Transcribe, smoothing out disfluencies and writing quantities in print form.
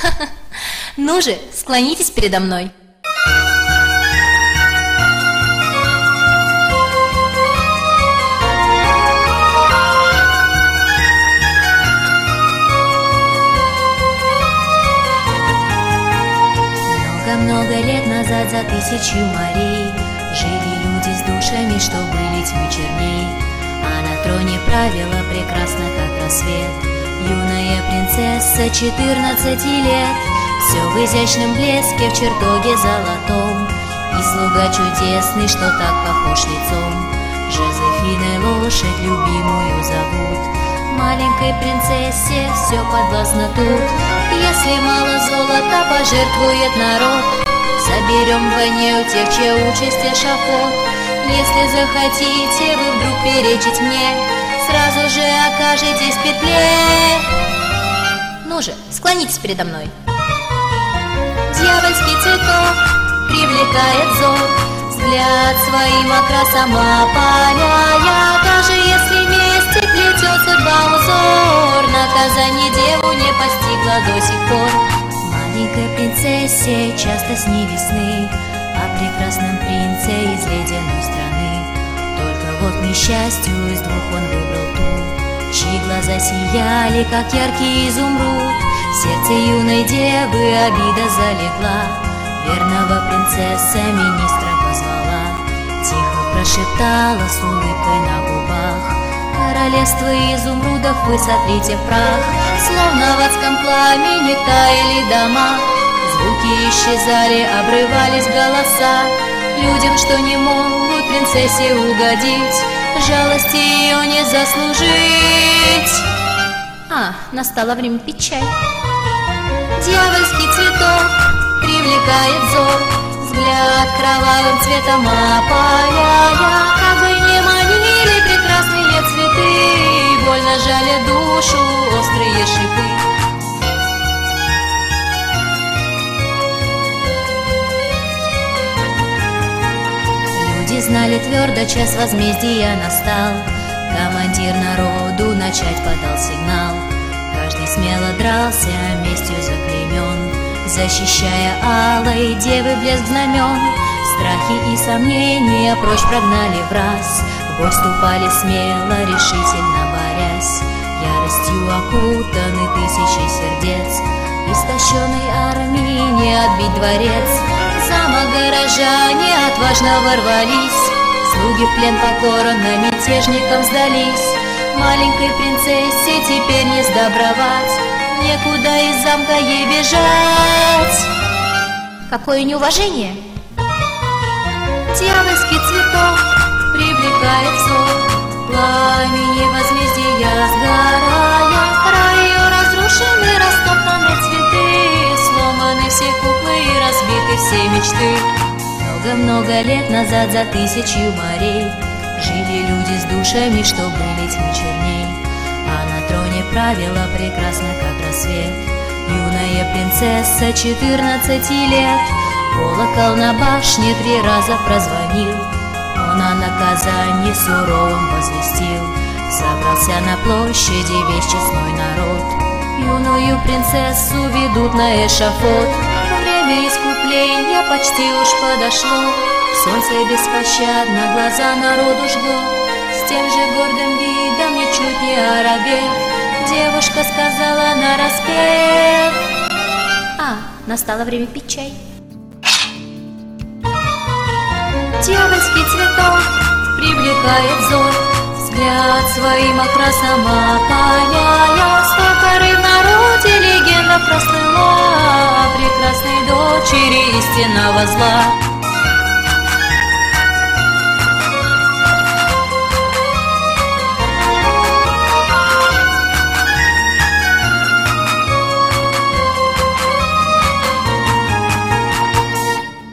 Ну же, склонитесь передо мной. Много лет назад за тысячу морей жили люди с душами, что были тьмы черней. А на троне правила прекрасно, как рассвет, юная принцесса 14 лет. Все в изящном блеске, в чертоге золотом, и слуга чудесный, что так похож лицом. Жозефиной лошадь любимую зовут. Маленькой принцессе все подвластно тут. Если мало золота пожертвует народ, соберем вдвойне у тех, чья участь эшафот. Если захотите вы вдруг перечить мне, сразу же окажетесь в петле. Ну же, склонитесь передо мной. Дьявольский цветок привлекает взор, взгляд своим окрасом опаляя. Даже если вместе плетет судьба узор, наказание деву не постигло до сих пор. Маленькой принцессе часто снились сны о прекрасном принце из ледяной страны. Только вот к несчастью из двух он выбрал ту, чьи глаза сияли, как яркий изумруд. В сердце юной девы обида залегла, верного принцесса министра позвала. Тихо прошептала с улыбкой на губах: королевство изумрудов вы сотрите в прах. Словно в адском пламени таяли дома, звуки исчезали, обрывались голоса. Людям, что не могут принцессе угодить, жалости ее не заслужить. Настало время пить чай. Дьявольский цветок привлекает взор, взгляд кровавым цветом опаляя. Как бы не манили прекрасные цветы, больно жалят душу острые шипы. Люди знали твердо, час возмездия настал. Командир народу начать подал сигнал. Каждый смело дрался, местью заклеймен, защищая алой девы блеск знамен. Страхи и сомнения прочь прогнали враз, в бой вступали смело, решительно борясь. Яростью окутаны тысячи сердец, истощенной армии не отбить дворец. В замок горожане отважно ворвались, слуги в плен покорно мятежникам сдались. Маленькой принцессе теперь не сдобровать, некуда из замка ей бежать. Какое неуважение! Дьявольский цветок привлекает взор, пламени возмездия сгорая. Край ее разрушены, растоптаны цветы, сломаны все куклы и разбиты все мечты. Много-много лет назад за тысячу морей жили люди с душами, что были тьмы черней. А на троне правила прекрасно, как рассвет, юная принцесса 14 лет. Колокол на башне 3 раза прозвонил, он о наказании суровом возвестил. Собрался на площади весь честной народ, юную принцессу ведут на эшафот. Время искупления почти уж подошло, солнце беспощадно глаза народу жгло. С тем же гордым видом, ничуть не оробев, девушка сказала нараспев: настало время пить чай. Дьявольский цветок привлекает взор, взгляд своим окрасом опаляя. Столько рыб в народе легенда прослыла о прекрасной дочери истинного зла.